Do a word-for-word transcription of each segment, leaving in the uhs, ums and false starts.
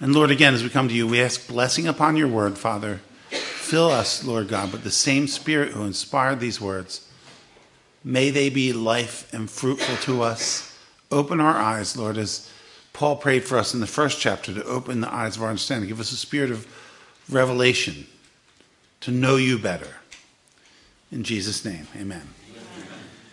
And Lord, again, as we come to you, we ask blessing upon your word, Father. Fill us, Lord God, with the same Spirit who inspired these words. May they be life and fruitful to us. Open our eyes, Lord, as Paul prayed for us in the first chapter, to open the eyes of our understanding. Give us a spirit of revelation to know you better. In Jesus' name, amen. Amen.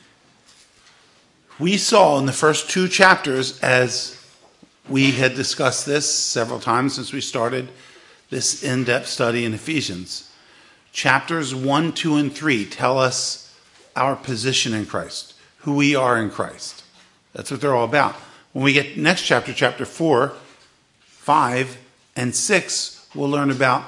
We saw in the first two chapters, as we had discussed this several times since we started this in-depth study in Ephesians, chapters one, two, and three tell us our position in Christ, who we are in Christ. That's what they're all about. When we get next chapter, chapter four, five, and six, we'll learn about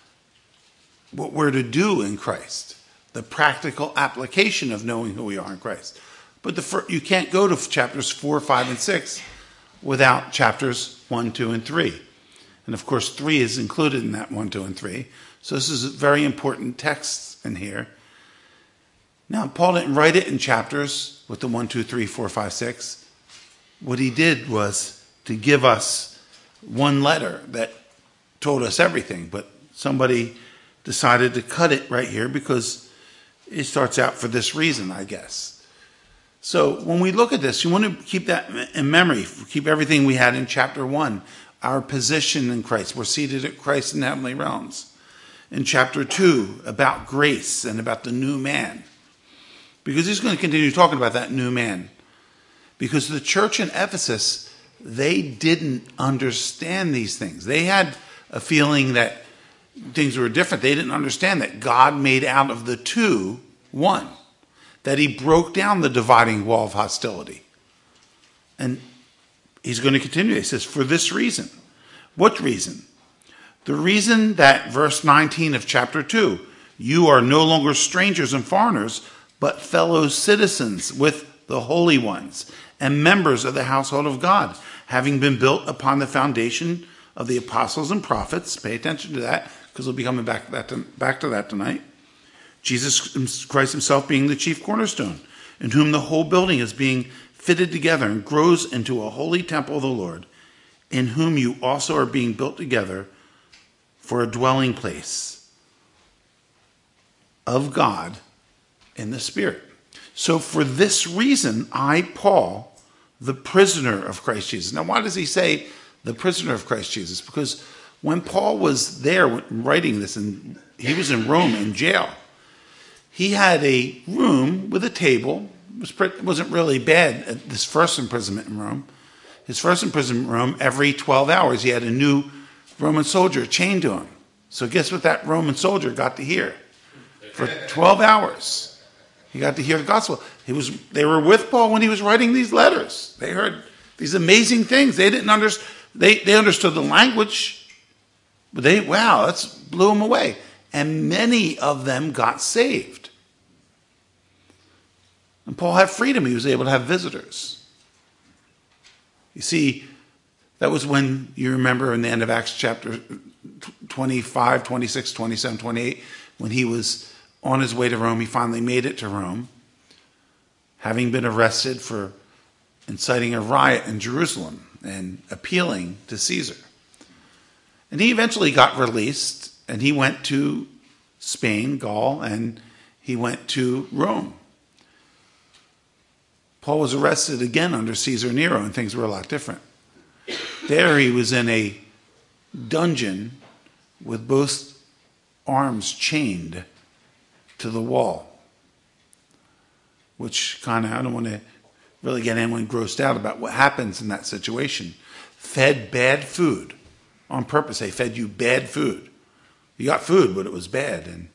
what we're to do in Christ, the practical application of knowing who we are in Christ. But the first, you can't go to chapters four, five, and six without chapters one, two, and three. And of course, three is included in that one, two, and three. So this is a very important text in here. Now, Paul didn't write it in chapters with the one, two, three, four, five, six. What he did was to give us one letter that told us everything, but somebody decided to cut it right here because it starts out for this reason, I guess. So when we look at this, you want to keep that in memory, keep everything we had in chapter one, our position in Christ. We're seated at Christ in heavenly realms. In chapter two, about grace and about the new man. Because he's going to continue talking about that new man. Because the church in Ephesus, they didn't understand these things. They had a feeling that things were different. They didn't understand that God made out of the two one. That he broke down the dividing wall of hostility. And he's going to continue. He says, for this reason. What reason? The reason that verse nineteen of chapter two, you are no longer strangers and foreigners, but fellow citizens with the holy ones and members of the household of God, having been built upon the foundation of the apostles and prophets. Pay attention to that, because we'll be coming back to that, to, back to that tonight. Jesus Christ himself being the chief cornerstone, in whom the whole building is being fitted together and grows into a holy temple of the Lord, in whom you also are being built together for a dwelling place of God in the Spirit. So for this reason, I, Paul, the prisoner of Christ Jesus. Now, why does he say the prisoner of Christ Jesus? Because when Paul was there writing this, and he was in Rome in jail, he had a room with a table. It, was pretty, it wasn't really bad at this first imprisonment in Rome. His first imprisonment in Rome, every twelve hours, he had a new Roman soldier chained to him. So guess what that Roman soldier got to hear? For twelve hours, he got to hear the gospel. He was, they were with Paul when he was writing these letters. They heard these amazing things. They didn't understand. They, they understood the language, but they, wow, that blew them away. And many of them got saved. And Paul had freedom. He was able to have visitors. You see, that was when, you remember in the end of Acts chapter twenty-five, twenty-six, twenty-seven, twenty-eight, when he was on his way to Rome, he finally made it to Rome, having been arrested for inciting a riot in Jerusalem and appealing to Caesar. And he eventually got released, and he went to Spain, Gaul, and he went to Rome. Paul was arrested again under Caesar Nero, and things were a lot different. There he was in a dungeon with both arms chained to the wall, which kind of, I don't want to really get anyone grossed out about what happens in that situation. Fed bad food on purpose. They fed you bad food. You got food, but it was bad, and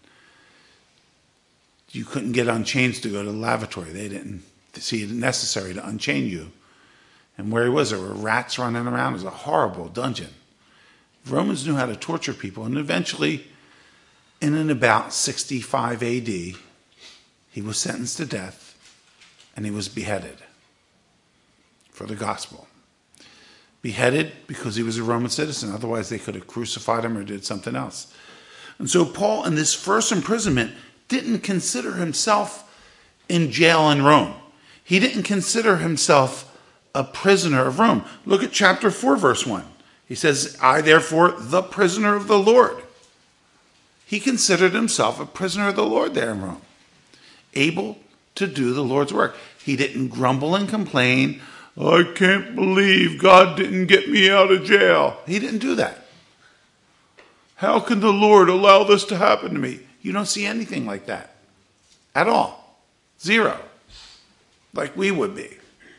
you couldn't get unchained to go to the lavatory. They didn't see it necessary to unchain you. And where he was, there were rats running around. It was a horrible dungeon. Romans knew how to torture people, and eventually, in and about sixty-five A D, he was sentenced to death, and he was beheaded for the gospel. Beheaded because he was a Roman citizen. Otherwise, they could have crucified him or did something else. And so Paul, in this first imprisonment, didn't consider himself in jail in Rome. He didn't consider himself a prisoner of Rome. Look at chapter four, verse one. He says, I therefore, the prisoner of the Lord. He considered himself a prisoner of the Lord there in Rome, able to do the Lord's work. He didn't grumble and complain. I can't believe God didn't get me out of jail. He didn't do that. How can the Lord allow this to happen to me? You don't see anything like that at all. Zero. Like we would be.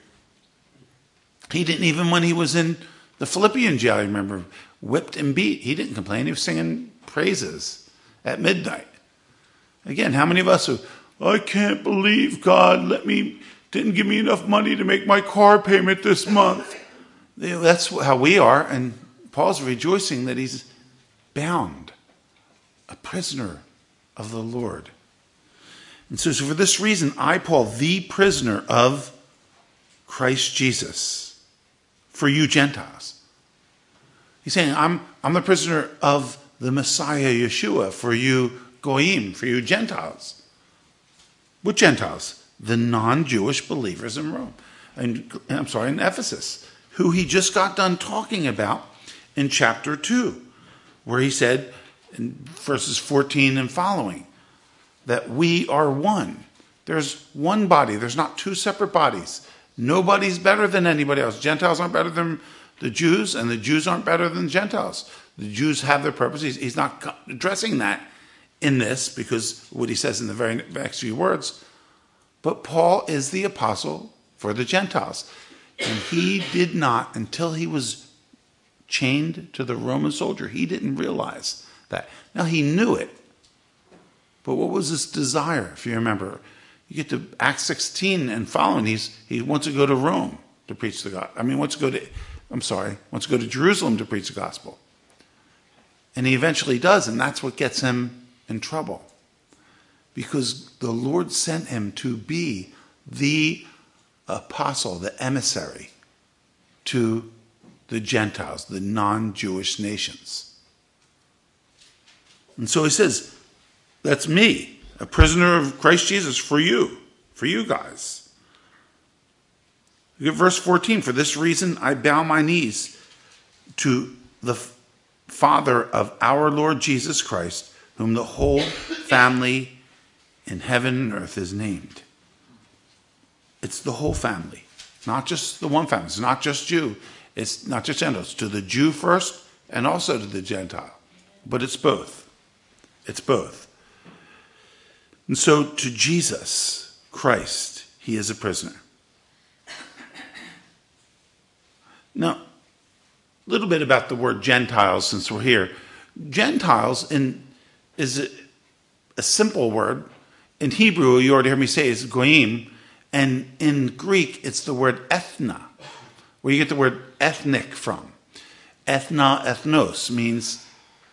He didn't, even when he was in the Philippian jail, I remember, whipped and beat. He didn't complain. He was singing praises at midnight. Again, how many of us who, I can't believe God let me, didn't give me enough money to make my car payment this month. That's how we are. And Paul's rejoicing that he's bound, a prisoner of the Lord. And so, so for this reason, I, Paul, the prisoner of Christ Jesus, for you Gentiles. He's saying, I'm, I'm the prisoner of the Messiah Yeshua, for you Goyim, for you Gentiles. What Gentiles? The non-Jewish believers in Rome. And I'm sorry, in Ephesus, who he just got done talking about in chapter two, where he said in verses fourteen and following, that we are one. There's one body. There's not two separate bodies. Nobody's better than anybody else. Gentiles aren't better than the Jews, and the Jews aren't better than Gentiles. The Jews have their purpose. He's, he's not addressing that in this, because what he says in the very next few words. But Paul is the apostle for the Gentiles. And he did not, until he was chained to the Roman soldier, he didn't realize that. Now, he knew it. But what was his desire, if you remember? You get to Acts sixteen and following, he's, he wants to go to Rome to preach the gospel. I mean, wants to go to, I'm sorry, wants to go to Jerusalem to preach the gospel. And he eventually does, and that's what gets him in trouble. Because the Lord sent him to be the apostle, the emissary to the Gentiles, the non-Jewish nations. And so he says, that's me, a prisoner of Christ Jesus for you, for you guys. Look at verse fourteen. For this reason I bow my knees to the Father of our Lord Jesus Christ, whom the whole family in heaven and earth is named. It's the whole family, not just the one family. It's not just Jew. It's not just Gentiles. To the Jew first and also to the Gentile. But it's both. It's both. And so to Jesus Christ, he is a prisoner. Now, a little bit about the word Gentiles since we're here. Gentiles in, is a, a simple word. In Hebrew, you already heard me say, is goyim. And in Greek, it's the word ethna, where you get the word ethnic from. Ethna, ethnos, means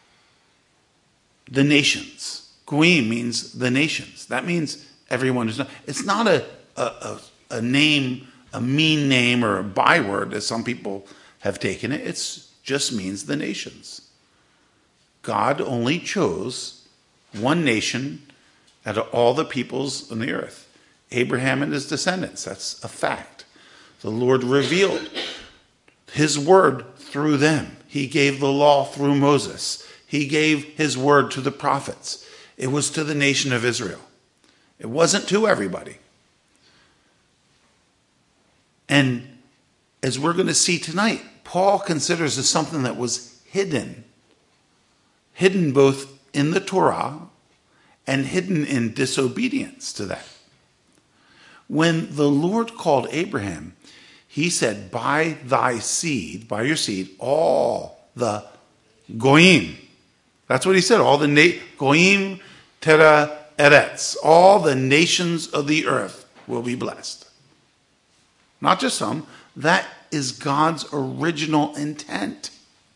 the nations. Goyim means the nations. That means everyone is not. It's not a, a, a, a name, a mean name or a byword, as some people have taken it. It just means the nations. God only chose one nation out of all the peoples on the earth. Abraham and his descendants. That's a fact. The Lord revealed his word through them. He gave the law through Moses. He gave his word to the prophets. It was to the nation of Israel. It wasn't to everybody. And as we're going to see tonight, Paul considers this something that was hidden. Hidden both in the Torah and hidden in disobedience to that. When the Lord called Abraham, he said, by thy seed, by your seed, all the goyim. That's what he said, all the na- goyim tera eretz, all the nations of the earth will be blessed. Not just some, that is God's original intent.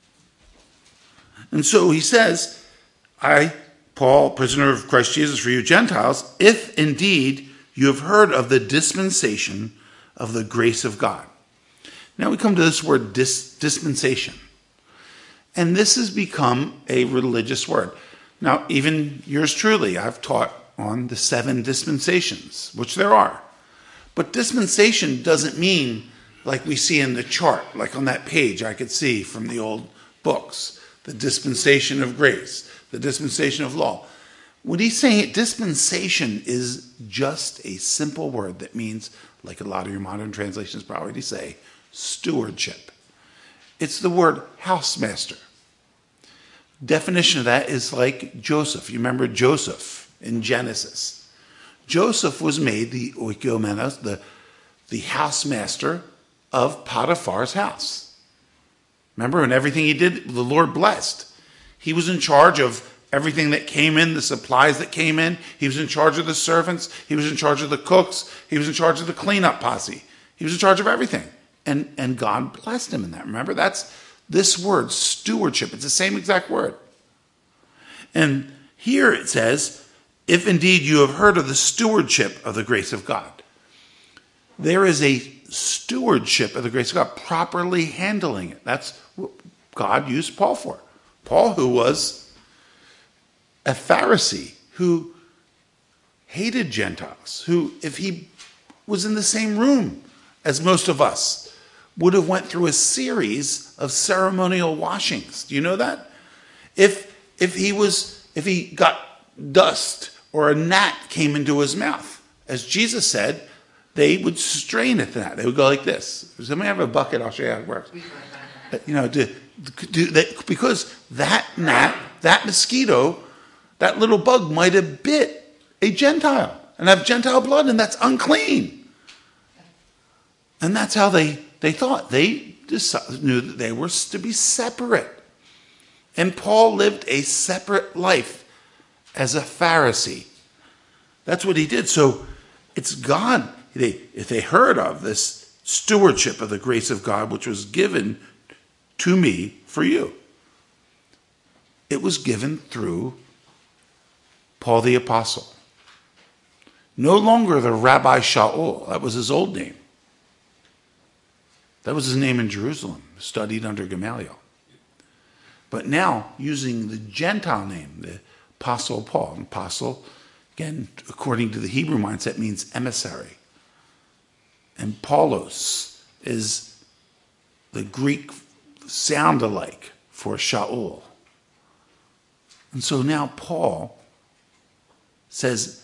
And so he says, I, Paul, prisoner of Christ Jesus for you Gentiles, if indeed you have heard of the dispensation of the grace of God. Now we come to this word dis- dispensation. And this has become a religious word. Now, even yours truly, I've taught on the seven dispensations, which there are. But dispensation doesn't mean like we see in the chart, like on that page I could see from the old books, the dispensation of grace, the dispensation of law. When he's saying it, dispensation is just a simple word that means, like a lot of your modern translations probably say, stewardship. It's the word housemaster. Definition of that is like Joseph. You remember Joseph in Genesis. Joseph was made the oikomenos, the, the housemaster of Potiphar's house. Remember, and everything he did, the Lord blessed. He was in charge of everything that came in, the supplies that came in. He was in charge of the servants. He was in charge of the cooks. He was in charge of the cleanup posse. He was in charge of everything. And, and God blessed him in that. Remember, that's this word, stewardship. It's the same exact word. And here it says, if indeed you have heard of the stewardship of the grace of God. There is a stewardship of the grace of God, properly handling it. That's what God used Paul for. Paul, who was a Pharisee, who hated Gentiles, who, if he was in the same room as most of us, would have went through a series of ceremonial washings. Do you know that? If if he was if he got dust or a gnat came into his mouth, as Jesus said, they would strain at that. They would go like this. Somebody have a bucket? I'll show you how it works. You know, do, do they, because that gnat, that mosquito, that little bug might have bit a Gentile and have Gentile blood, and that's unclean. And that's how they, they thought. They decided, knew that they were to be separate. And Paul lived a separate life as a Pharisee. That's what he did. So it's God. They, if they heard of this stewardship of the grace of God, which was given to me for you, it was given through Paul the Apostle. No longer the Rabbi Shaul. That was his old name. That was his name in Jerusalem, studied under Gamaliel. But now, using the Gentile name, the Apostle Paul. And apostle, again, according to the Hebrew mindset, means emissary. And Paulos is the Greek sound alike for Shaul. And so now Paul says,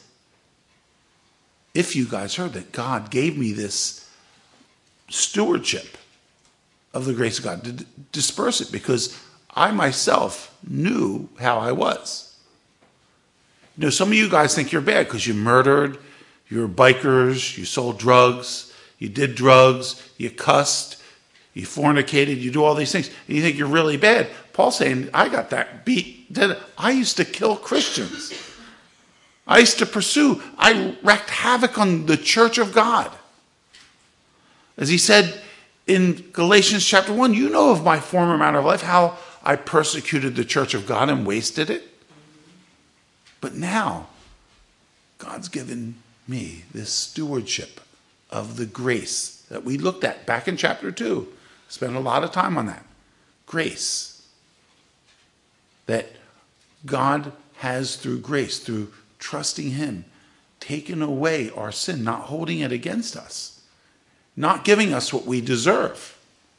if you guys heard that God gave me this stewardship of the grace of God, to disperse it, because I myself knew how I was. You know, some of you guys think you're bad because you murdered, you were bikers, you sold drugs, you did drugs, you cussed, you fornicated, you do all these things, and you think you're really bad. Paul's saying, I got that beat. I used to kill Christians. I used to pursue. I wreaked havoc on the church of God. As he said in Galatians chapter one, you know of my former manner of life, how I persecuted the church of God and wasted it. But now, God's given me this stewardship of the grace that we looked at back in chapter two. Spent a lot of time on that. Grace. That God has, through grace, through trusting him, taken away our sin, not holding it against us, not giving us what we deserve.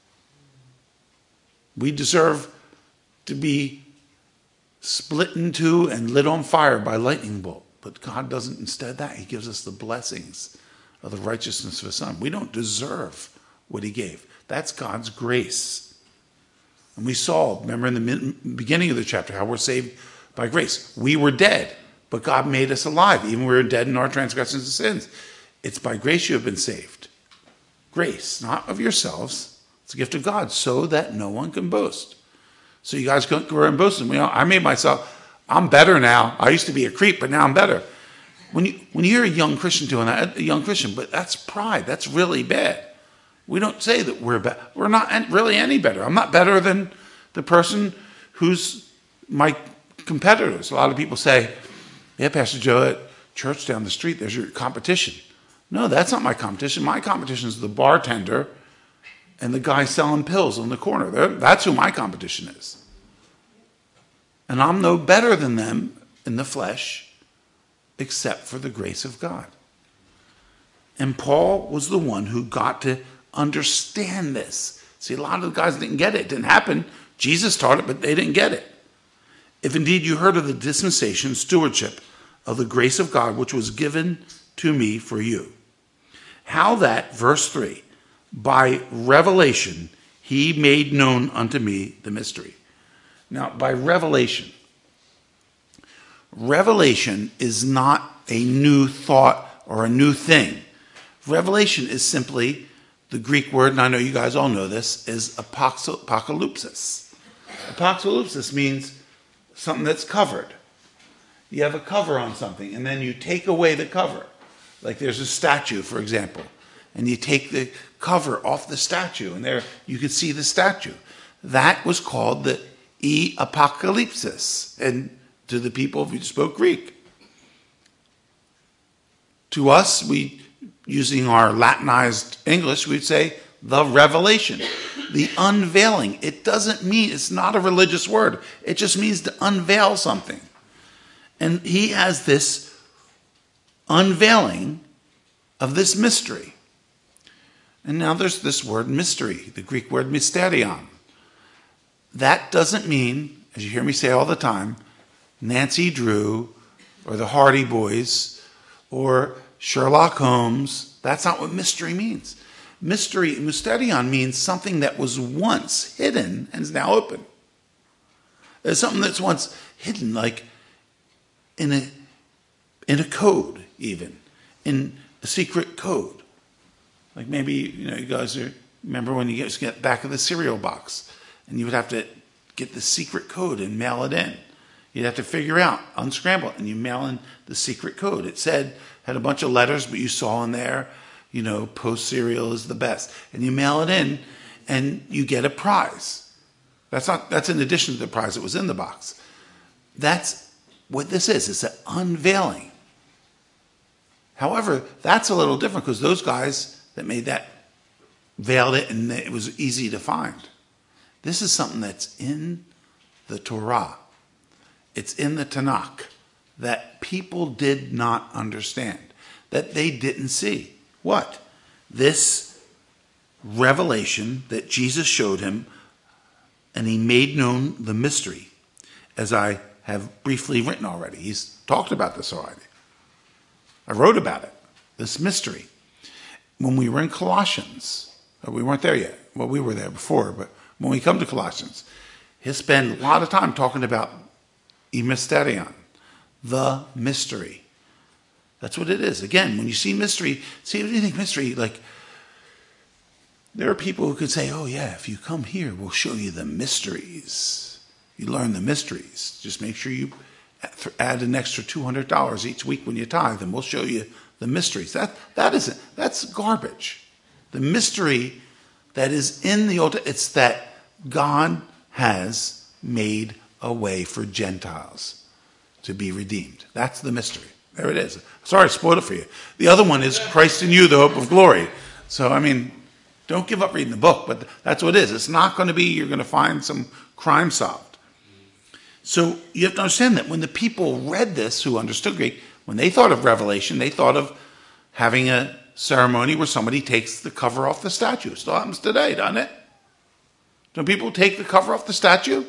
We deserve to be split in two and lit on fire by lightning bolt. But God doesn't. Instead of that, he gives us the blessings of the righteousness of his Son. We don't deserve what he gave. That's God's grace. And we saw, remember in the beginning of the chapter, how we're saved by grace. We were dead, but God made us alive. Even we were dead in our transgressions and sins. It's by grace you have been saved. Grace, not of yourselves. It's a gift of God, so that no one can boast. So you guys go around boasting. You know, I made myself, I'm better now. I used to be a creep, but now I'm better. When you when you hear a young Christian doing that, a young Christian, but that's pride. That's really bad. We don't say that we're bad. We're not really any better. I'm not better than the person who's my competitors. A lot of people say, yeah, Pastor Joe, at church down the street, there's your competition. No, that's not my competition. My competition is the bartender and the guy selling pills on the corner. They're, that's who my competition is. And I'm no better than them in the flesh, except for the grace of God. And Paul was the one who got to understand this. See, a lot of the guys didn't get it. It didn't happen. Jesus taught it, but they didn't get it. If indeed you heard of the dispensation, stewardship of the grace of God, which was given to me for you. How that, verse three, by revelation he made known unto me the mystery. Now, by revelation, revelation is not a new thought or a new thing. Revelation is simply, the Greek word, and I know you guys all know this, is apocalypsis. Apocalypsis means something that's covered. You have a cover on something, and then you take away the cover. Like there's a statue, for example, and you take the cover off the statue, and there you could see the statue. That was called the e apocalypsis, and to the people who spoke Greek. To us, we, using our Latinized English, we'd say the revelation, the unveiling. It doesn't mean, it's not a religious word. It just means to unveil something. And he has this unveiling of this mystery. And now there's this word mystery, the Greek word mysterion. That doesn't mean, as you hear me say all the time, Nancy Drew or the Hardy Boys or Sherlock Holmes. That's not what mystery means. Mystery, mysterion, means something that was once hidden and is now open. There's something that's once hidden, like in a in a code, even in a secret code. Like maybe, you know, you guys are, remember when you get back of the cereal box and you would have to get the secret code and mail it in. You'd have to figure out, unscramble it, and you mail in the secret code. It said, had a bunch of letters, but you saw in there, you know, Post cereal is the best. And you mail it in, and you get a prize. That's not. That's in addition to the prize that was in the box. That's what this is. It's an unveiling. However, that's a little different because those guys that made that veiled it, and it was easy to find. This is something that's in the Torah. It's in the Tanakh that people did not understand, that they didn't see. What? This revelation that Jesus showed him, and he made known the mystery, as I have briefly written already. He's talked about this already. I wrote about it, this mystery. When we were in Colossians, we weren't there yet. Well, we were there before, but when we come to Colossians, he'll spend a lot of time talking about e mysterion, the mystery. That's what it is. Again, when you see mystery, see, when you think mystery, like, there are people who could say, oh yeah, if you come here, we'll show you the mysteries. You learn the mysteries. Just make sure you add an extra two hundred dollars each week when you tithe, and we'll show you the mysteries. That, that isn't, that's garbage. The mystery that is in the Old Testament, it's that God has made a way for Gentiles to be redeemed. That's the mystery. There it is. Sorry, I spoiled it for you. The other one is Christ in you, the hope of glory. So, I mean, don't give up reading the book, but that's what it is. It's not going to be you're going to find some crime solved. So you have to understand that when the people read this, who understood Greek, when they thought of Revelation, they thought of having a ceremony where somebody takes the cover off the statue. It still happens today, doesn't it? Don't people take the cover off the statue?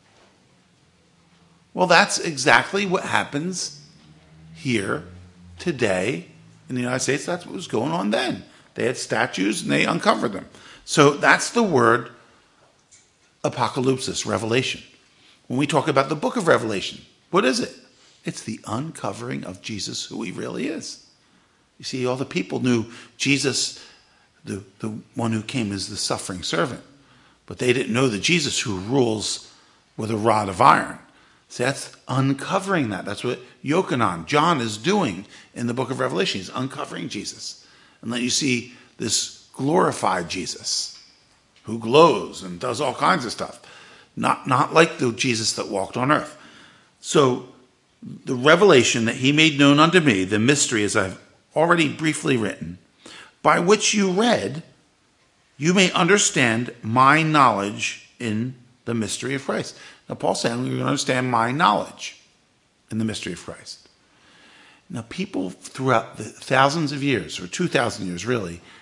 Well, that's exactly what happens here today in the United States. That's what was going on then. They had statues and they uncovered them. So that's the word apocalypsis, revelation. When we talk about the book of Revelation, what is it? It's the uncovering of Jesus, who he really is. You see, all the people knew Jesus, the, the one who came as the suffering servant, but they didn't know the Jesus who rules with a rod of iron. See, that's uncovering that. That's what Yochanan, John, is doing in the book of Revelation. He's uncovering Jesus. And then you see this glorified Jesus who glows and does all kinds of stuff. Not, not like the Jesus that walked on earth. So the revelation that he made known unto me, the mystery, as I've already briefly written, by which you read, you may understand my knowledge in the mystery of Christ. Now, Paul's saying we're going to understand my knowledge in the mystery of Christ. Now, people throughout the thousands of years, or two thousand years really,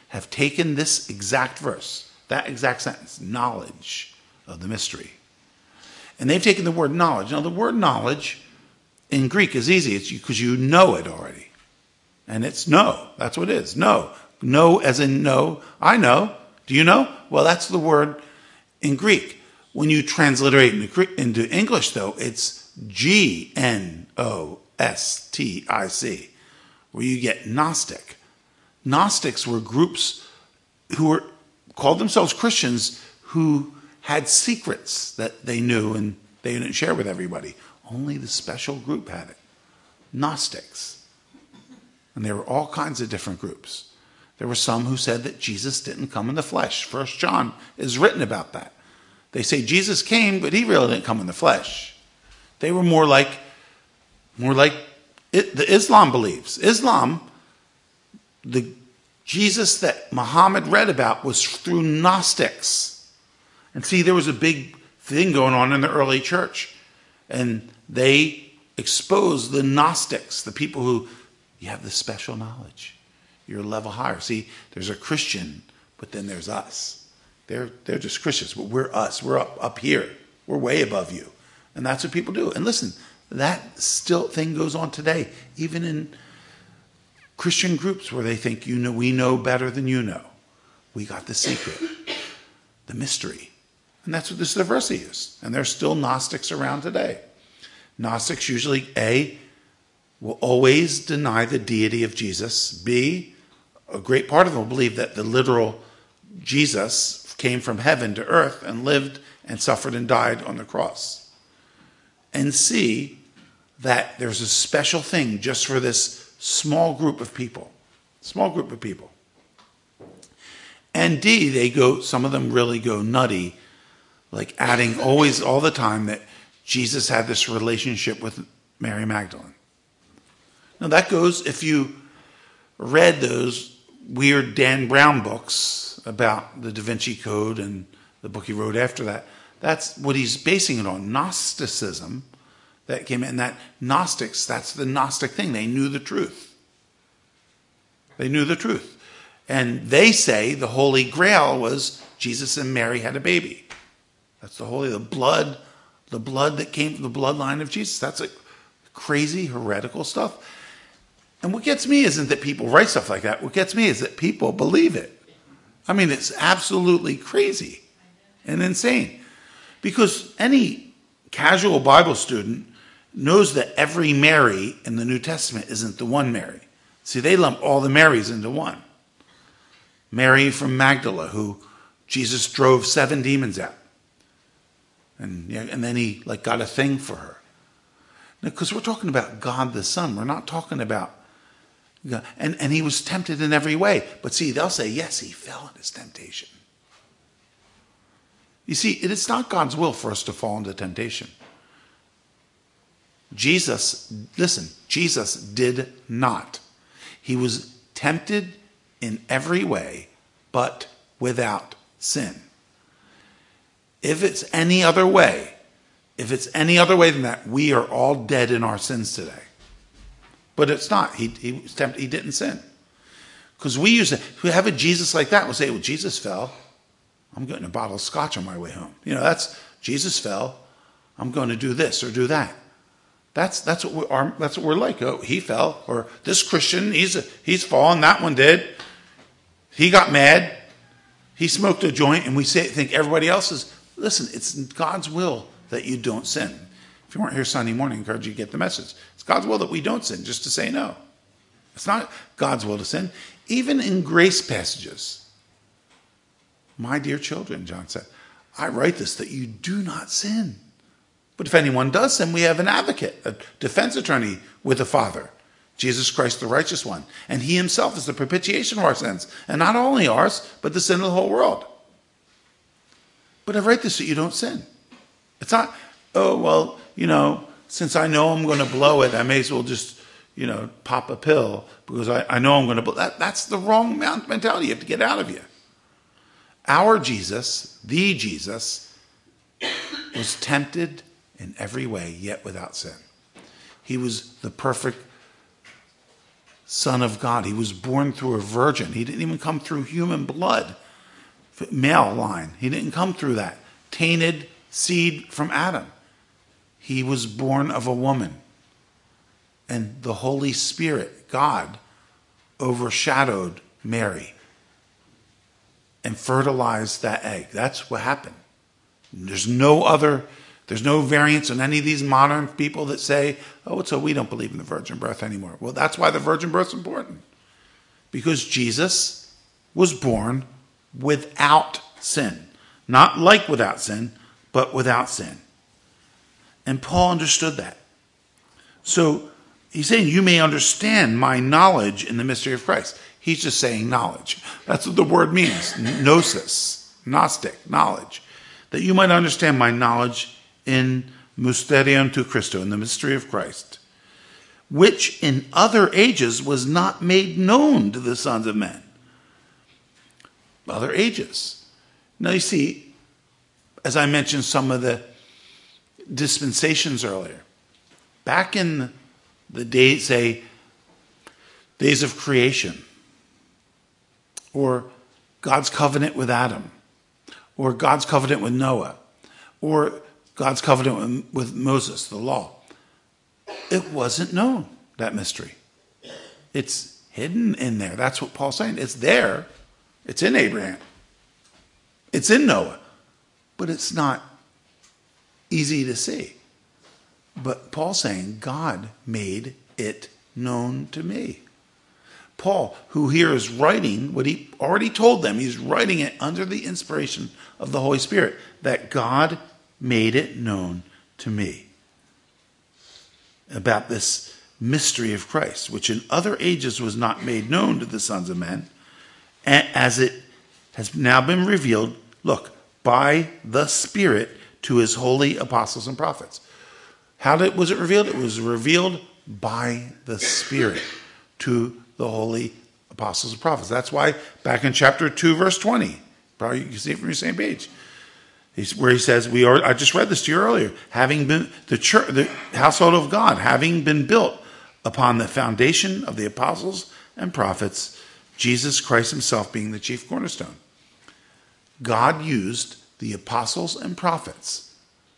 have taken this exact verse, that exact sentence, knowledge of the mystery. And they've taken the word knowledge. Now, the word knowledge in Greek is easy. It's because you know it already. And it's know. That's what it is. Know. Know as in know. I know. Do you know? Well, that's the word in Greek. When you transliterate into English, though, it's G N O S T I C, where you get Gnostic. Gnostics were groups who were called themselves Christians who had secrets that they knew and they didn't share with everybody. Only the special group had it. Gnostics. And there were all kinds of different groups. There were some who said that Jesus didn't come in the flesh. First John is written about that. They say Jesus came, but he really didn't come in the flesh. They were more like, more like it, the Islam believes. Islam, the Jesus that Muhammad read about was through Gnostics. And see, there was a big thing going on in the early church. And they exposed the Gnostics, the people who, you have this special knowledge. You're a level higher. See, there's a Christian, but then there's us. They're, they're just Christians, but we're us. We're up, up here. We're way above you. And that's what people do. And listen, that still thing goes on today, even in Christian groups where they think, you know, we know better than you know. We got the secret, the mystery. And that's what this diversity is. And there's still Gnostics around today. Gnostics usually, A, will always deny the deity of Jesus. B, a great part of them will believe that the literal Jesus came from heaven to earth and lived and suffered and died on the cross. And C, that there's a special thing just for this small group of people. Small group of people. And D, they go, some of them really go nutty, like adding always, all the time, that Jesus had this relationship with Mary Magdalene. Now that goes, if you read those weird Dan Brown books about the Da Vinci Code and the book he wrote after that, that's what he's basing it on, Gnosticism that came in. That Gnostics, that's the Gnostic thing. They knew the truth. They knew the truth. And they say the Holy Grail was Jesus and Mary had a baby. That's the holy, the blood, the blood that came from the bloodline of Jesus. That's like crazy, heretical stuff. And what gets me isn't that people write stuff like that. What gets me is that people believe it. I mean, it's absolutely crazy and insane. Because any casual Bible student knows that every Mary in the New Testament isn't the one Mary. See, they lump all the Marys into one. Mary from Magdala, who Jesus drove seven demons out. And, and then he like got a thing for her. Because we're talking about God the Son. We're not talking about... And, and he was tempted in every way. But see, they'll say, yes, he fell in his temptation. You see, it is not God's will for us to fall into temptation. Jesus, listen, Jesus did not. He was tempted in every way, but without sin. If it's any other way, if it's any other way than that, we are all dead in our sins today. But it's not. He, he was tempted. He didn't sin. Because we use it. If we have a Jesus like that, we'll say, well, Jesus fell. I'm getting a bottle of scotch on my way home. You know, that's, Jesus fell. I'm going to do this or do that. That's that's what we are. That's what we're like. Oh, he fell, or this Christian, he's a, he's fallen. That one did. He got mad. He smoked a joint, and we say think everybody else is. Listen, it's God's will that you don't sin. If you weren't here Sunday morning, I encourage you to get the message. It's God's will that we don't sin, just to say no. It's not God's will to sin. Even in grace passages, my dear children, John said, I write this that you do not sin. But if anyone does sin, we have an advocate, a defense attorney with the Father, Jesus Christ, the righteous one. And he himself is the propitiation of our sins. And not only ours, but the sin of the whole world. But I write this so you don't sin. It's not, oh, well, you know, since I know I'm going to blow it, I may as well just, you know, pop a pill because I, I know I'm going to blow that. That's the wrong mentality. You have to get out of you. Our Jesus, the Jesus, was tempted in every way, yet without sin. He was the perfect Son of God. He was born through a virgin. He didn't even come through human blood, male line. He didn't come through that. Tainted seed from Adam. He was born of a woman. And the Holy Spirit, God, overshadowed Mary and fertilized that egg. That's what happened. There's no other, there's no variance on any of these modern people that say, oh, so we don't believe in the virgin birth anymore. Well, that's why the virgin birth is important. Because Jesus was born without sin. Not like without sin, but without sin. And Paul understood that. So he's saying, you may understand my knowledge in the mystery of Christ. He's just saying knowledge. That's what the word means. Gnosis, Gnostic, knowledge. That you might understand my knowledge in mysterion to Christo, in the mystery of Christ, which in other ages was not made known to the sons of men. Other ages. Now you see, as I mentioned some of the dispensations earlier, back in the days, say, days of creation, or God's covenant with Adam, or God's covenant with Noah, or God's covenant with Moses, the law. It wasn't known, that mystery. It's hidden in there. That's what Paul's saying. It's there. It's in Abraham. It's in Noah. But it's not easy to see. But Paul's saying, God made it known to me. Paul, who here is writing what he already told them, he's writing it under the inspiration of the Holy Spirit, that God made it known to me about this mystery of Christ, which in other ages was not made known to the sons of men, as it has now been revealed, look, by the Spirit to his holy apostles and prophets. How did, was it revealed? It was revealed by the Spirit to the holy apostles and prophets. That's why back in chapter two, verse twenty, probably you can see it from your same page, where he says, "We are." I just read this to you earlier. Having been the church, the household of God, having been built upon the foundation of the apostles and prophets, Jesus Christ himself being the chief cornerstone. God used the apostles and prophets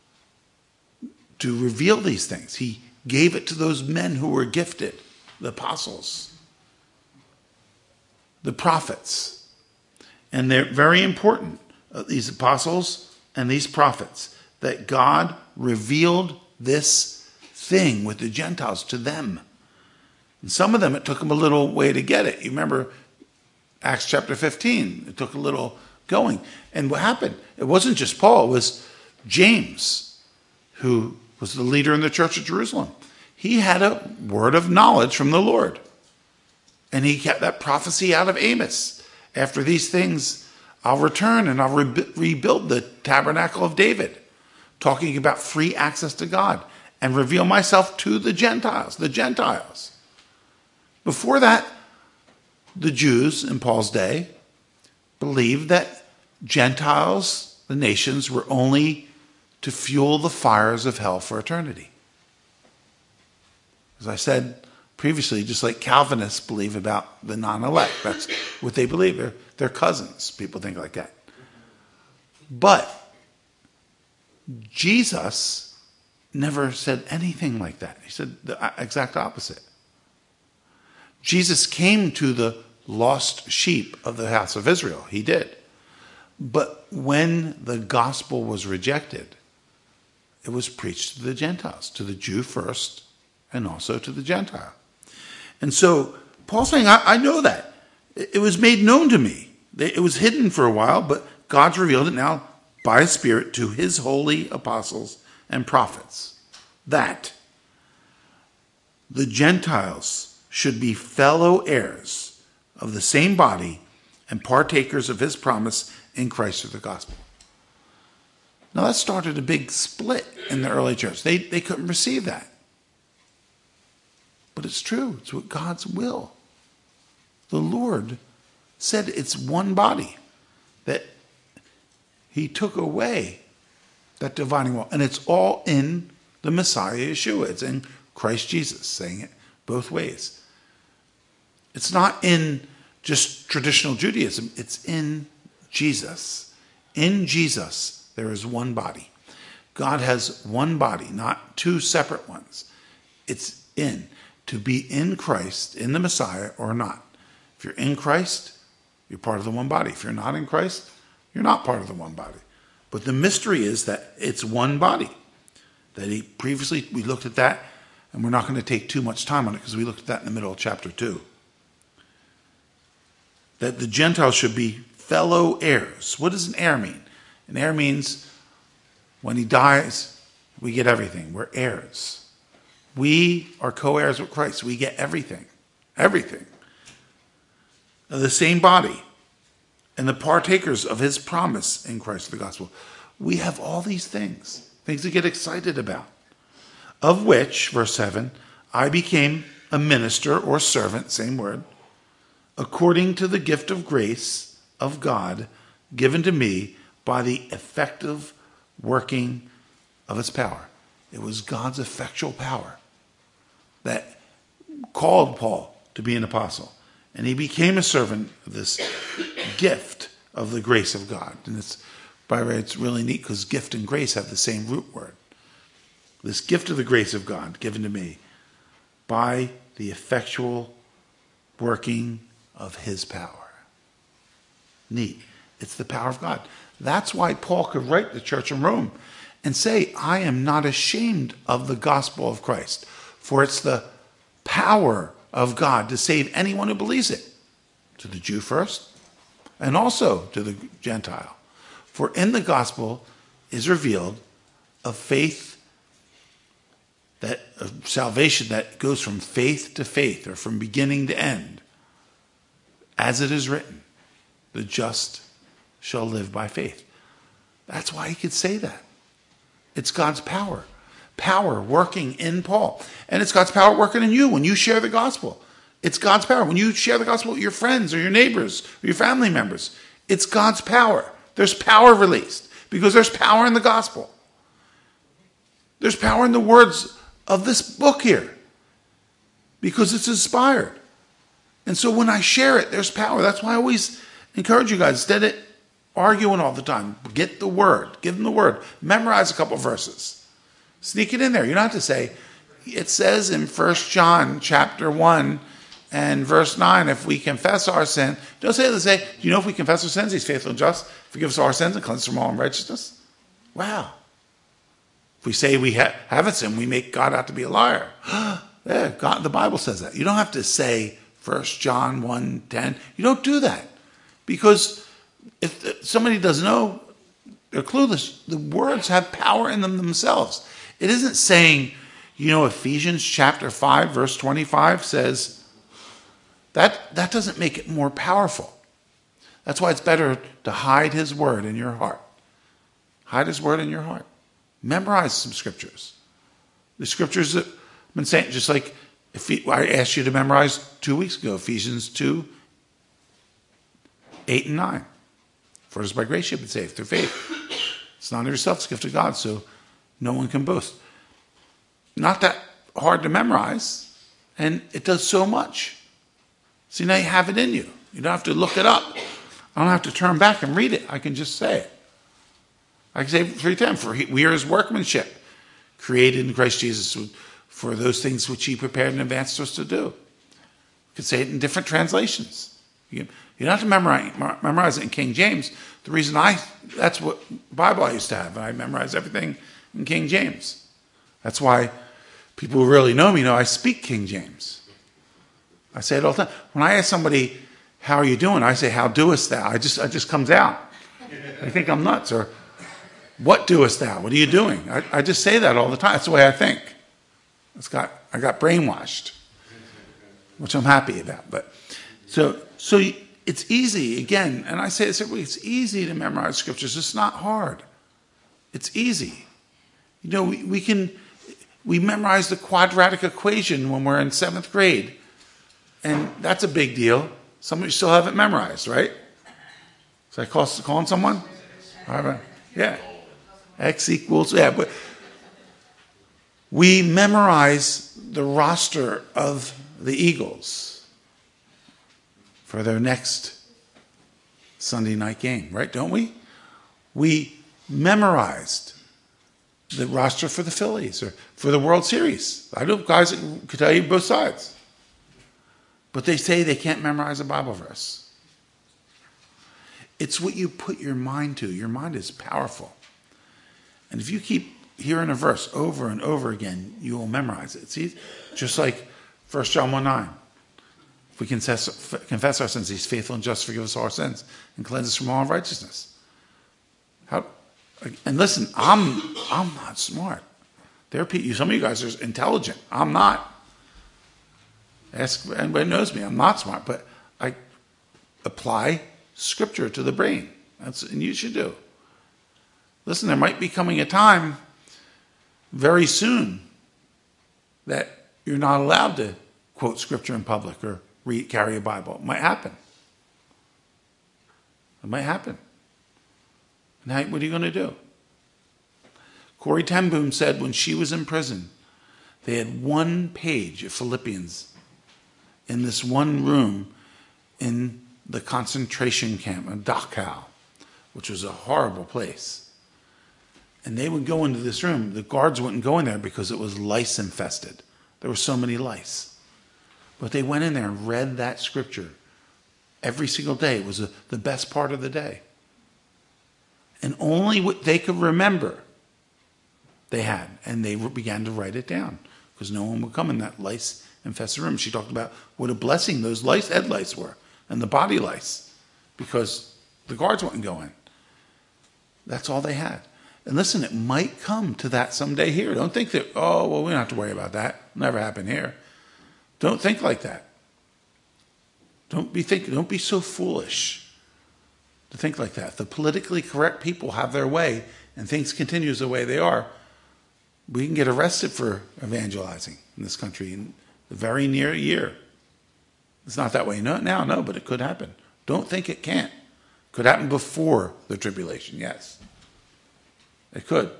to reveal these things. He gave it to those men who were gifted, the apostles, the prophets. And they're very important, uh, these apostles and these prophets, that God revealed this thing with the Gentiles to them. And some of them, it took them a little way to get it. You remember Acts chapter fifteen. It took a little going. And what happened? It wasn't just Paul. It was James, who was the leader in the church of Jerusalem. He had a word of knowledge from the Lord. And he kept that prophecy out of Amos. After these things, I'll return and I'll re- rebuild the tabernacle of David, talking about free access to God, and reveal myself to the Gentiles, the Gentiles. Before that, the Jews in Paul's day believed that Gentiles, the nations, were only to fuel the fires of hell for eternity. As I said previously, just like Calvinists believe about the non-elect. That's what they believe. They're, they're cousins. People think like that. But Jesus never said anything like that. He said the exact opposite. Jesus came to the lost sheep of the house of Israel. He did. But when the gospel was rejected, it was preached to the Gentiles, to the Jew first, and also to the Gentile. And so Paul's saying, I, I know that. It, it was made known to me. It was hidden for a while, but God's revealed it now by his Spirit to his holy apostles and prophets, that the Gentiles should be fellow heirs of the same body and partakers of his promise in Christ through the gospel. Now that started a big split in the early church. They, they couldn't receive that. But it's true. It's what God's will. The Lord said it's one body, that he took away that dividing wall. And it's all in the Messiah Yeshua. It's in Christ Jesus, saying it both ways. It's not in just traditional Judaism. It's in Jesus. In Jesus, there is one body. God has one body, not two separate ones. It's in. To be in Christ, in the Messiah, or not. If you're in Christ, you're part of the one body. If you're not in Christ, you're not part of the one body. But the mystery is that it's one body. That he previously, we looked at that, and we're not going to take too much time on it because we looked at that in the middle of chapter two. That the Gentiles should be fellow heirs. What does an heir mean? An heir means when he dies, we get everything. We're heirs. We are co-heirs with Christ. We get everything. Everything. The same body. And the partakers of his promise in Christ, the gospel. We have all these things. Things to get excited about. Of which, verse seven, I became a minister or servant, same word, according to the gift of grace of God given to me by the effective working of its power. It was God's effectual power that called Paul to be an apostle. And he became a servant of this gift of the grace of God. And it's, by the way, it's really neat because gift and grace have the same root word. This gift of the grace of God given to me by the effectual working of his power. Neat. It's the power of God. That's why Paul could write to the church in Rome and say, I am not ashamed of the gospel of Christ, for it's the power of God to save anyone who believes it, to the Jew first, and also to the Gentile. For in the gospel is revealed a faith, that of salvation that goes from faith to faith, or from beginning to end, as it is written, the just shall live by faith. That's why he could say that. It's God's power. Power working in Paul. And it's God's power working in you when you share the gospel. It's God's power. When you share the gospel with your friends or your neighbors or your family members, it's God's power. There's power released because there's power in the gospel. There's power in the words of this book here because it's inspired. And so when I share it, there's power. That's why I always encourage you guys, instead of arguing all the time, get the word, give them the word, memorize a couple verses. Sneak it in there. You don't have to say, it says in First John chapter one and verse nine, if we confess our sin, don't say it, say, do you know if we confess our sins, he's faithful and just, forgive us our sins and cleanse us from all unrighteousness? Wow. If we say we ha- haven't sinned, we make God out to be a liar. Yeah, God, the Bible says that. You don't have to say First John one ten. You don't do that. Because if somebody doesn't know, they're clueless. The words have power in them themselves. It isn't saying, you know, Ephesians chapter five, verse twenty-five says, that, that doesn't make it more powerful. That's why it's better to hide his word in your heart. Hide his word in your heart. Memorize some scriptures. The scriptures that I've been saying, just like if I asked you to memorize two weeks ago, Ephesians two, eight and nine. For it is by grace you have been saved through faith. It's not of yourself, it's a gift of God, so no one can boast. Not that hard to memorize, and it does so much. See, now you have it in you. You don't have to look it up. I don't have to turn back and read it. I can just say it. I can say three times, for we are his workmanship, created in Christ Jesus for those things which he prepared in advance for us to do. You can say it in different translations. You, you don't have to memorize, memorize it in King James. The reason I, that's what Bible I used to have. I memorize everything in King James. That's why people who really know me know I speak King James. I say it all the time. When I ask somebody, how are you doing? I say, how doest thou? I just, it just comes out. They think I'm nuts. Or, what doest thou? What are you doing? I, I just say that all the time. That's the way I think. It's got, I got brainwashed, which I'm happy about. But so, so it's easy, again, and I say this every week, it's easy to memorize scriptures. It's not hard. It's easy. You know, we, we can, we memorize the quadratic equation when we're in seventh grade. And that's a big deal. Some of you still haven't memorized, right? So I call, calling someone? All right. Yeah. X equals, yeah. But we memorize the roster of the Eagles. for their next Sunday night game, right? Don't we? We memorized the roster for the Phillies or for the World Series. I know guys that could tell you both sides. But they say they can't memorize a Bible verse. It's what you put your mind to. Your mind is powerful. And if you keep hearing a verse over and over again, you will memorize it. See, just like First John one nine. If we confess, confess our sins, he's faithful and just to forgive us all our sins and cleanse us from all unrighteousness. How, and listen, I'm I'm not smart. There are people, some of you guys are intelligent. I'm not. Ask anybody who knows me. I'm not smart, but I apply Scripture to the brain. That's and you should do. Listen, there might be coming a time very soon that you're not allowed to quote Scripture in public or read, carry a Bible. It might happen. It might happen. And how, what are you going to do? Corrie ten Boom said when she was in prison, they had one page of Philippians in this one room in the concentration camp in Dachau, which was a horrible place. And they would go into this room. The guards wouldn't go in there because it was lice infested. There were so many lice. But they went in there and read that scripture every single day. It was a, the best part of the day. And only what they could remember they had. And they began to write it down because no one would come in that lice-infested room. She talked about what a blessing those lice, head lice were and the body lice because the guards wouldn't go in. That's all they had. And listen, it might come to that someday here. Don't think that, oh, well, we don't have to worry about that. It'll never happen here. Don't think like that. Don't be think, don't be so foolish to think like that. If the politically correct people have their way and things continue the way they are, we can get arrested for evangelizing in this country in the very near year. It's not that way no, now, no, but it could happen. Don't think it can't. It could happen before the tribulation, yes. It could.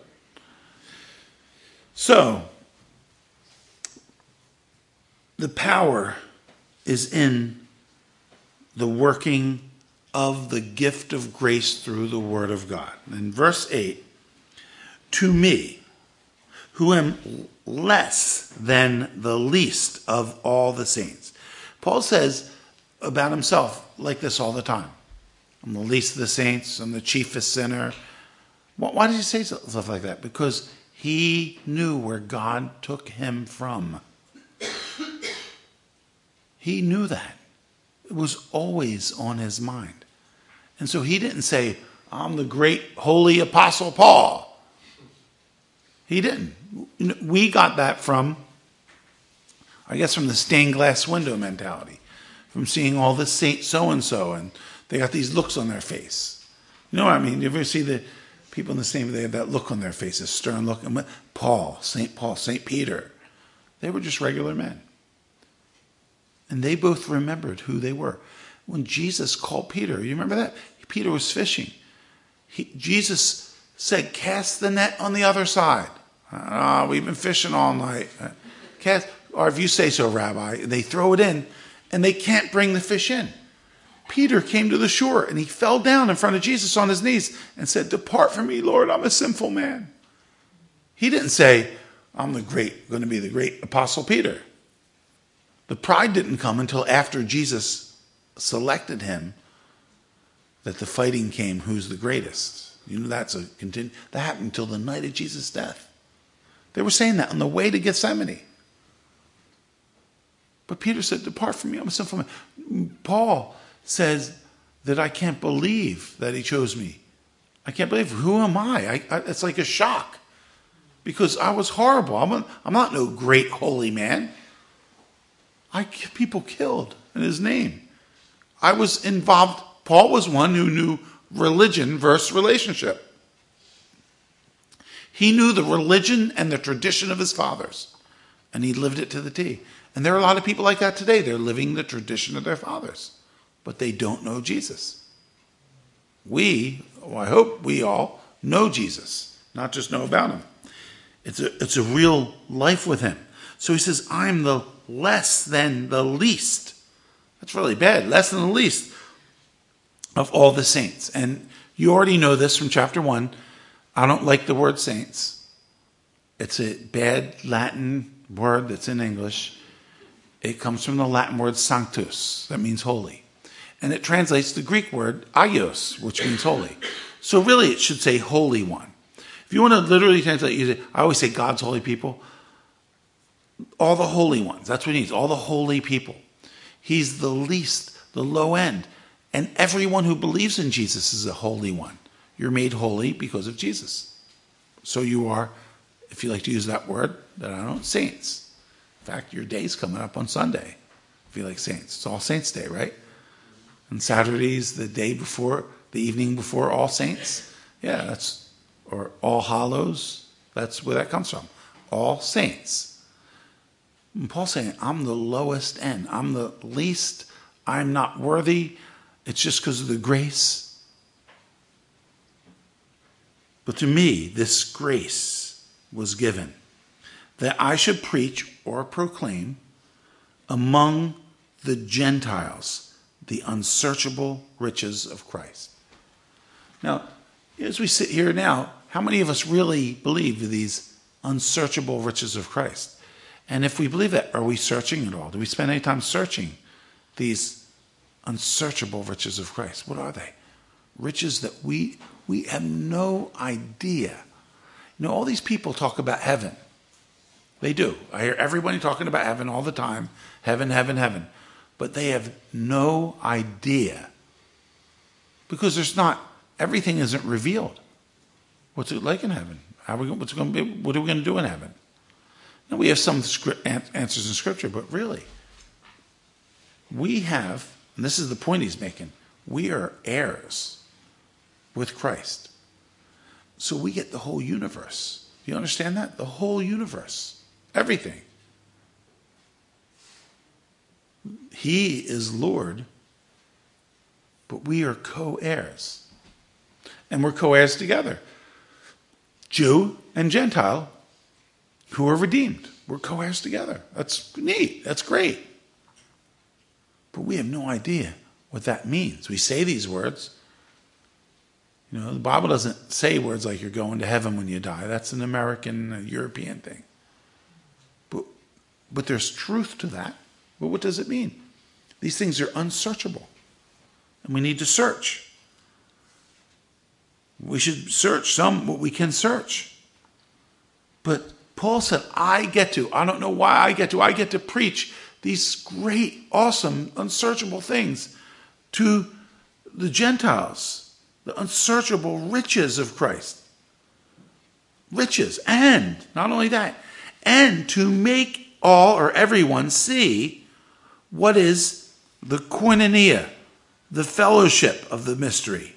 So, the power is in the working of the gift of grace through the Word of God. In verse eight, to me, who am less than the least of all the saints. Paul says about himself like this all the time. I'm the least of the saints. I'm the chiefest sinner. Why did he say stuff like that? Because he knew where God took him from. He knew that. It was always on his mind. And so he didn't say, I'm the great holy apostle Paul. He didn't. We got that from, I guess, from the stained glass window mentality. From seeing all the saint so-and-so and they got these looks on their face. You know what I mean? You ever see the people in the same, they have that look on their faces, stern look. And Paul, Saint Paul, Saint Peter, they were just regular men. And they both remembered who they were. When Jesus called Peter, you remember that? Peter was fishing. He, Jesus said, cast the net on the other side. Ah, oh, we've been fishing all night. Cast, or if you say so, Rabbi, they throw it in and they can't bring the fish in. Peter came to the shore and he fell down in front of Jesus on his knees and said, depart from me, Lord, I'm a sinful man. He didn't say, I'm the great, going to be the great apostle Peter. The pride didn't come until after Jesus selected him that the fighting came, who's the greatest. You know, that's a continu- that happened until the night of Jesus' death. They were saying that on the way to Gethsemane. But Peter said, depart from me, I'm a sinful man. Paul says that I can't believe that he chose me. I can't believe, who am I? I, I it's like a shock. Because I was horrible. I'm, a, I'm not no great holy man. I people killed in his name. I was involved. Paul was one who knew religion versus relationship. He knew the religion and the tradition of his fathers. And he lived it to the T. And there are a lot of people like that today. They're living the tradition of their fathers. But they don't know Jesus. We, well, I hope we all know Jesus. Not just know about him. It's a, it's a real life with him. So he says, I'm the less than the least That's really bad. Less than the least of all the saints. And you already know this from chapter one. I don't like the word saints. It's a bad Latin word that's in English. It comes from the Latin word sanctus. That means holy. And it translates the Greek word aios, which means holy. So really it should say holy one. If you want to literally translate, you say, I always say God's holy people. All the holy ones. That's what he needs. All the holy people. He's the least, the low end. And everyone who believes in Jesus is a holy one. You're made holy because of Jesus. So you are, if you like to use that word, that I don't, saints. In fact, your day's coming up on Sunday, if you like saints. It's All Saints Day, right? And Saturday's the day before, the evening before All Saints. Yeah, that's, or All Hallows. That's where that comes from. All Saints. And Paul's saying, I'm the lowest end. I'm the least. I'm not worthy. It's just because of the grace. But to me, this grace was given that I should preach or proclaim among the Gentiles the unsearchable riches of Christ. Now, as we sit here now, how many of us really believe these unsearchable riches of Christ? And if we believe that, are we searching at all? Do we spend any time searching these unsearchable riches of Christ? What are they? Riches that we we have no idea. You know, all these people talk about heaven. They do. I hear everybody talking about heaven all the time. Heaven, heaven, heaven. But they have no idea. Because there's not, everything isn't revealed. What's it like in heaven? How are we, what's it going to be, what are we going to do in heaven? Now, we have some script, answers in Scripture, but really, we have, and this is the point he's making, we are heirs with Christ. So we get the whole universe. Do you understand that? The whole universe. Everything. He is Lord, but we are co-heirs. And we're co-heirs together. Jew and Gentile who are redeemed. We're co-heirs together. That's neat. That's great. But we have no idea what that means. We say these words. You know, the Bible doesn't say words like you're going to heaven when you die. That's an American, a European thing. But, but there's truth to that. But what does it mean? These things are unsearchable. And we need to search. We should search some what we can search. But Paul said, I get to, I don't know why I get to, I get to preach these great, awesome, unsearchable things to the Gentiles, the unsearchable riches of Christ. Riches, and not only that, and to make all or everyone see what is the koinonia, the fellowship of the mystery.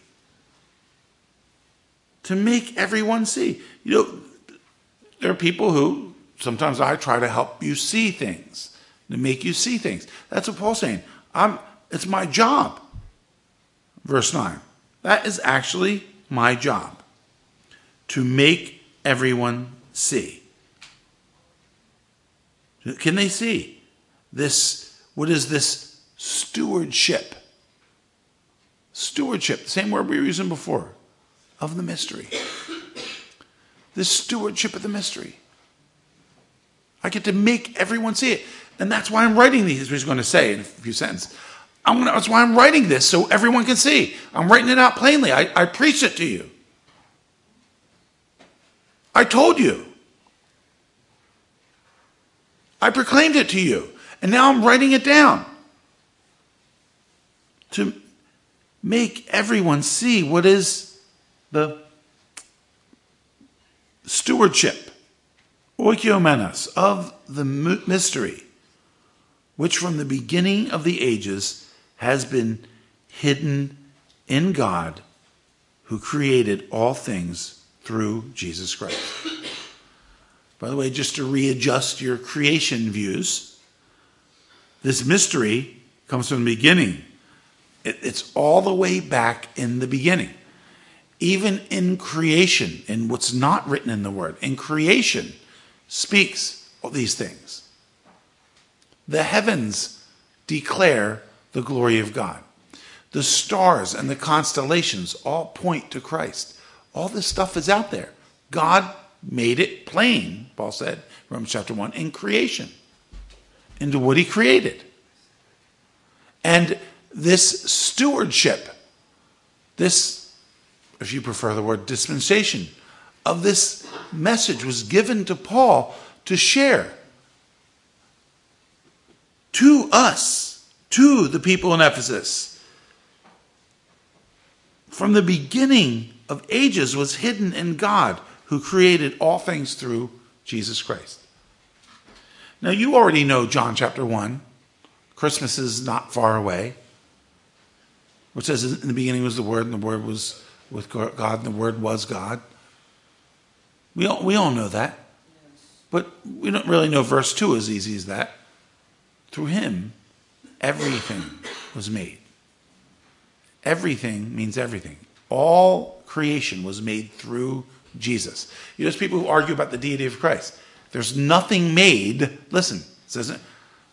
To make everyone see. You know, there are people who, sometimes I try to help you see things, to make you see things. That's what Paul's saying. I'm, it's my job. Verse nine. That is actually my job. To make everyone see. Can they see this? What is this stewardship? Stewardship, the same word we were using before, of the mystery. This stewardship of the mystery. I get to make everyone see it. And that's why I'm writing these, he's going to say in a few sentences. I'm gonna, that's why I'm writing this, so everyone can see. I'm writing it out plainly. I, I preached it to you. I told you. I proclaimed it to you. And now I'm writing it down. To make everyone see what is the stewardship, oikomenos, of the mystery, which from the beginning of the ages has been hidden in God, who created all things through Jesus Christ. By the way, just to readjust your creation views, this mystery comes from the beginning. It, it's all the way back in the beginning. Even in creation, in what's not written in the Word, in creation speaks of these things. The heavens declare the glory of God. The stars and the constellations all point to Christ. All this stuff is out there. God made it plain, Paul said, Romans chapter one, in creation, into what he created. And this stewardship, this, if you prefer the word dispensation, of this message was given to Paul to share to us, to the people in Ephesus. From the beginning of ages was hidden in God, who created all things through Jesus Christ. Now you already know John chapter one. Christmas is not far away. Which says in the beginning was the Word, and the Word was with God, and the Word was God. We all, we all know that. But we don't really know verse two as easy as that. Through him, everything was made. Everything means everything. All creation was made through Jesus. You know, there's people who argue about the deity of Christ. There's nothing made. Listen, it says it.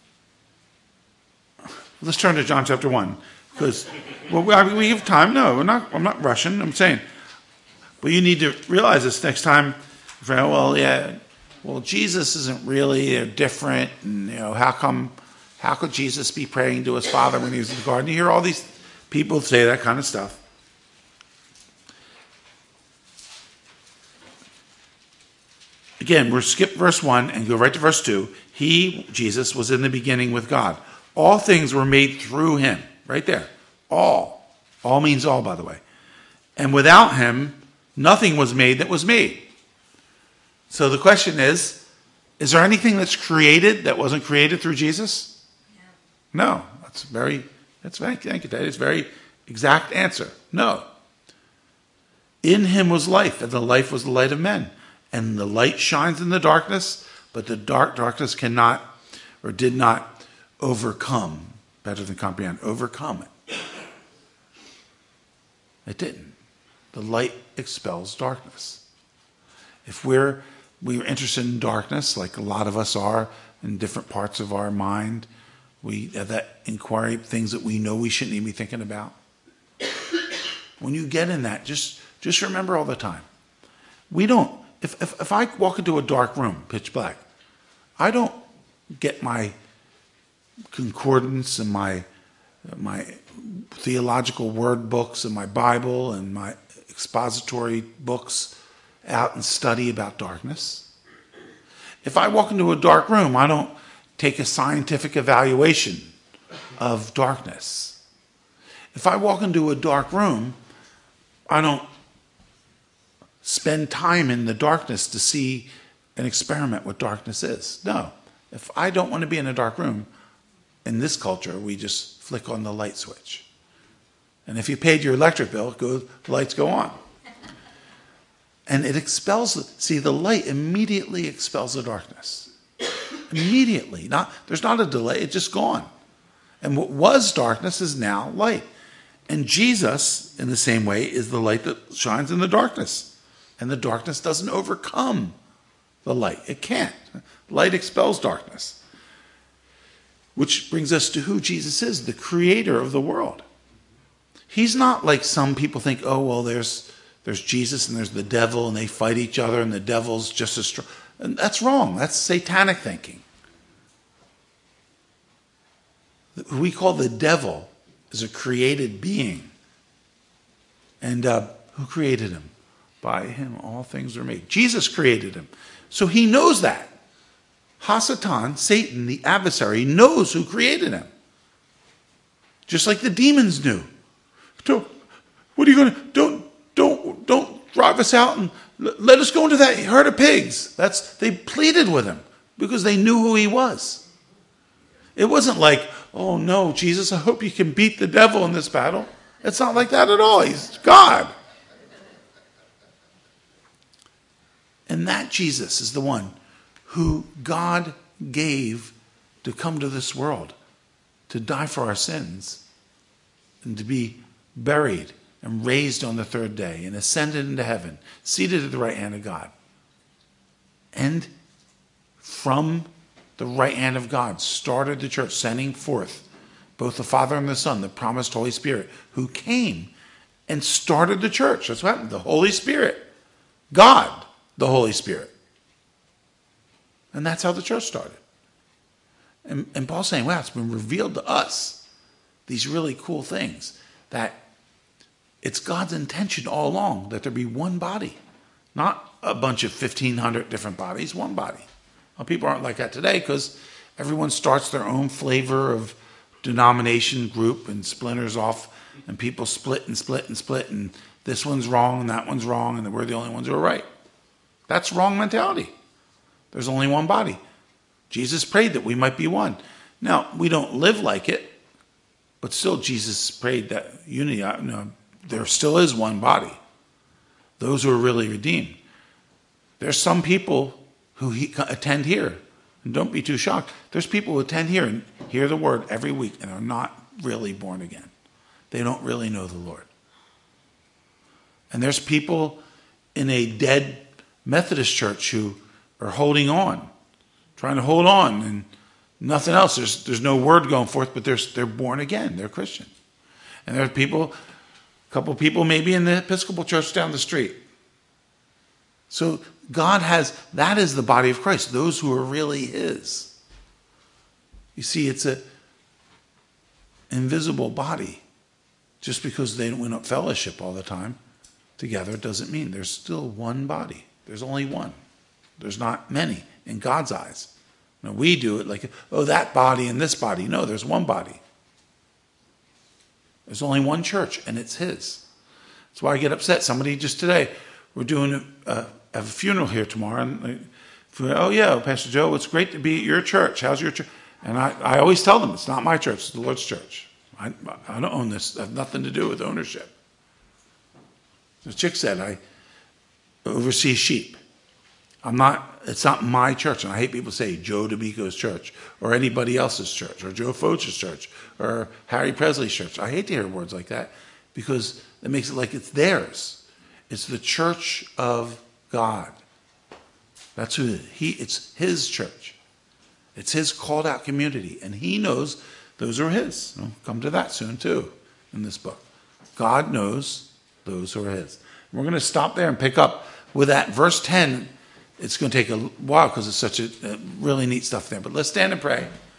Let's turn to John chapter one. Because, well, we, we have time. No, we're not, I'm not rushing. I'm saying. But you need to realize this next time. Well, yeah, well, Jesus isn't really uh, different. And, you know, how come, how could Jesus be praying to his Father when he was in the garden? You hear all these people say that kind of stuff. Again, we'll skip verse one and go right to verse two. He, Jesus, was in the beginning with God. All things were made through him. Right there. All. All means all, by the way. And without him, nothing was made that was made. So the question is, is there anything that's created that wasn't created through Jesus? No. No. That's very, that's very, thank you, Dad. It's a very exact answer. No. In him was life, and the life was the light of men. And the light shines in the darkness, but the dark darkness cannot or did not overcome. Better than comprehend. Overcome it. It didn't. The light expels darkness. If we're we're interested in darkness, like a lot of us are in different parts of our mind, we have that inquiry, things that we know we shouldn't even be thinking about. When you get in that, just just remember all the time. We don't, if if, if I walk into a dark room, pitch black, I don't get my concordance and my my theological word books and my Bible and my expository books out and study about darkness. If I walk into a dark room, I don't take a scientific evaluation of darkness. If I walk into a dark room, I don't spend time in the darkness to see and experiment what darkness is. No. If I don't want to be in a dark room, in this culture, we just flick on the light switch. And if you paid your electric bill, go, the lights go on. And it expels, see, the light immediately expels the darkness. Immediately. Not, there's not a delay, it's just gone. And what was darkness is now light. And Jesus, in the same way, is the light that shines in the darkness. And the darkness doesn't overcome the light. It can't. Light expels darkness. Which brings us to who Jesus is, the creator of the world. He's not like some people think, oh, well, there's there's Jesus and there's the devil and they fight each other and the devil's just as strong. And that's wrong. That's satanic thinking. Who we call the devil is a created being. And uh, who created him? By him all things are made. Jesus created him. So he knows that. Hasatan, Satan, the adversary, knows who created him. Just like the demons knew. Don't, what are you going to, don't, don't, don't drive us out and let us go into that herd of pigs. That's, they pleaded with him because they knew who he was. It wasn't like, oh no, Jesus, I hope you can beat the devil in this battle. It's not like that at all. He's God. And that Jesus is the one who God gave to come to this world, to die for our sins, and to be buried and raised on the third day and ascended into heaven, seated at the right hand of God. And from the right hand of God started the church, sending forth both the Father and the Son, the promised Holy Spirit, who came and started the church. That's what happened. The Holy Spirit. God, the Holy Spirit. And that's how the church started. And, and Paul's saying, wow, it's been revealed to us, these really cool things, that it's God's intention all along that there be one body, not a bunch of fifteen hundred different bodies, one body. Well, people aren't like that today because everyone starts their own flavor of denomination group and splinters off, and people split and split and split, and this one's wrong and that one's wrong, and we're the only ones who are right. That's wrong mentality. There's only one body. Jesus prayed that we might be one. Now, we don't live like it, but still Jesus prayed that unity. You know, there still is one body. Those who are really redeemed. There's some people who he, attend here, and don't be too shocked. There's people who attend here and hear the word every week and are not really born again. They don't really know the Lord. And there's people in a dead Methodist church who are holding on, trying to hold on, and nothing else. There's there's no word going forth, but they're they're born again. They're Christian. And there are people, a couple of people maybe in the Episcopal church down the street. So God has, that is the body of Christ, those who are really his. You see, it's a invisible body. Just because they don't win up fellowship all the time together doesn't mean there's still one body. There's only one. There's not many in God's eyes. Now we do it like, oh, that body and this body. No, there's one body. There's only one church, and it's his. That's why I get upset. Somebody just today, we're doing a, a, a funeral here tomorrow, and they, oh yeah, Pastor Joe, it's great to be at your church. How's your church? And I, I always tell them, it's not my church, it's the Lord's church. I, I don't own this. I have nothing to do with ownership. The chick said, I oversee sheep. I'm not, it's not my church. And I hate people say Joe D'Amico's church or anybody else's church or Joe Foch's church or Harry Presley's church. I hate to hear words like that because it makes it like it's theirs. It's the church of God. That's who he, it's his church. It's his called out community. And he knows those are his. We'll come to that soon too in this book. God knows those who are his. We're going to stop there and pick up with that verse ten. It's going to take a while because it's such a, a really neat stuff there. But let's stand and pray.